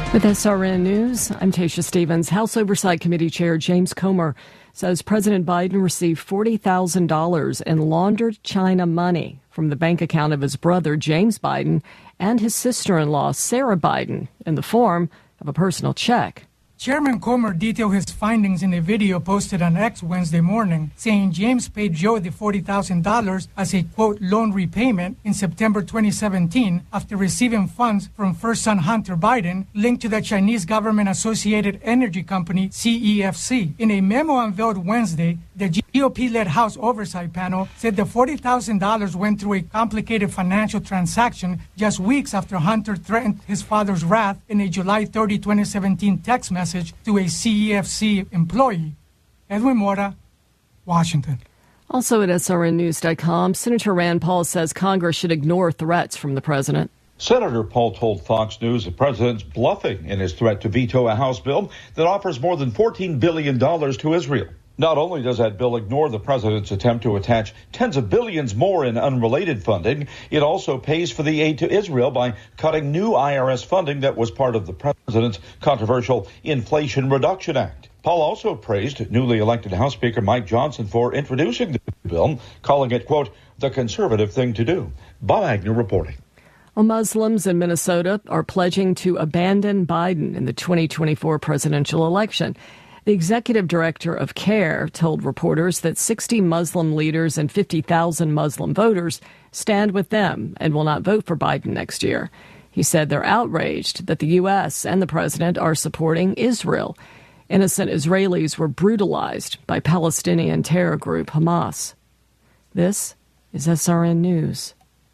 With SRN News, I'm Tasha Stevens. House Oversight Committee Chair James Comer says President Biden received $40,000 in laundered China money from the bank account of his brother, James Biden, and his sister-in-law, Sarah Biden, in the form of a personal check. Chairman Comer detailed his findings in a video posted on X Wednesday morning, saying James paid Joe the $40,000 as a, quote, loan repayment in September 2017 after receiving funds from first son Hunter Biden linked to the Chinese government-associated energy company CEFC. In a memo unveiled Wednesday, the GOP-led House Oversight Panel said the $40,000 went through a complicated financial transaction just weeks after Hunter threatened his father's wrath in a July 30, 2017 text message to a CEFC employee. Edwin Mora, Washington. Also at SRNnews.com, Senator Rand Paul says Congress should ignore threats from the president. Senator Paul told Fox News the president's bluffing in his threat to veto a House bill that offers more than $14 billion to Israel. Not only does that bill ignore the president's attempt to attach tens of billions more in unrelated funding, it also pays for the aid to Israel by cutting new IRS funding that was part of the president's controversial Inflation Reduction Act. Paul also praised newly elected House Speaker Mike Johnson for introducing the bill, calling it, quote, the conservative thing to do. Bob Agnew reporting. Well, Muslims in Minnesota are pledging to abandon Biden in the 2024 presidential election. The executive director of CARE told reporters that 60 Muslim leaders and 50,000 Muslim voters stand with them and will not vote for Biden next year. He said they're outraged that the U.S. and the president are supporting Israel. Innocent Israelis were brutalized by Palestinian terror group Hamas. This is SRN News.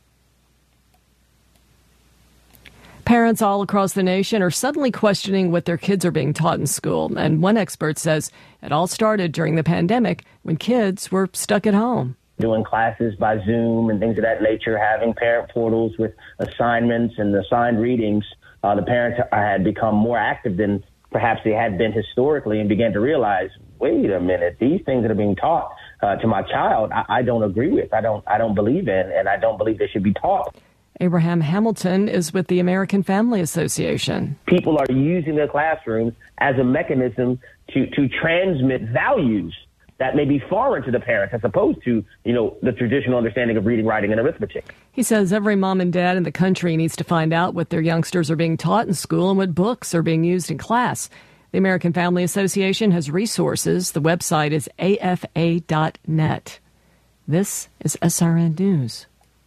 Parents all across the nation are suddenly questioning what their kids are being taught in school. And one expert says it all started during the pandemic when kids were stuck at home. Doing classes by Zoom and things of that nature, having parent portals with assignments and assigned readings, the parents had become more active than perhaps they had been historically and began to realize, wait a minute, these things that are being taught to my child, I don't agree with, I don't believe in, and I don't believe they should be taught. Abraham Hamilton is with the American Family Association. People are using their classrooms as a mechanism to transmit values that may be foreign to the parents as opposed to, the traditional understanding of reading, writing, and arithmetic. He says every mom and dad in the country needs to find out what their youngsters are being taught in school and what books are being used in class. The American Family Association has resources. The website is afa.net. This is SRN News.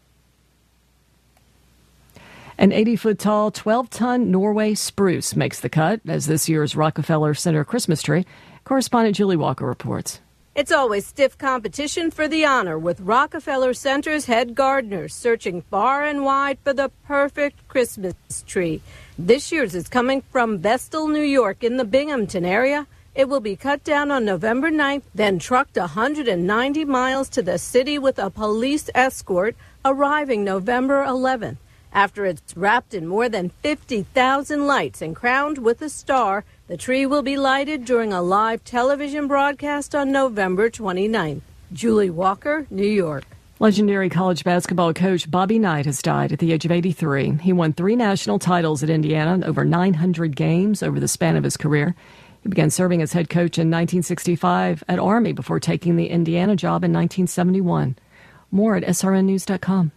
An 80-foot-tall, 12-ton Norway spruce makes the cut as this year's Rockefeller Center Christmas tree. Correspondent Julie Walker reports. It's always stiff competition for the honor, with Rockefeller Center's head gardeners searching far and wide for the perfect Christmas tree. This year's is coming from Vestal, New York, in the Binghamton area. It will be cut down on November 9th, then trucked 190 miles to the city with a police escort, arriving November 11th. After it's wrapped in more than 50,000 lights and crowned with a star, the tree will be lighted during a live television broadcast on November 29th. Julie Walker, New York. Legendary college basketball coach Bobby Knight has died at the age of 83. He won 3 national titles at Indiana and over 900 games over the span of his career. He began serving as head coach in 1965 at Army before taking the Indiana job in 1971. More at srnnews.com.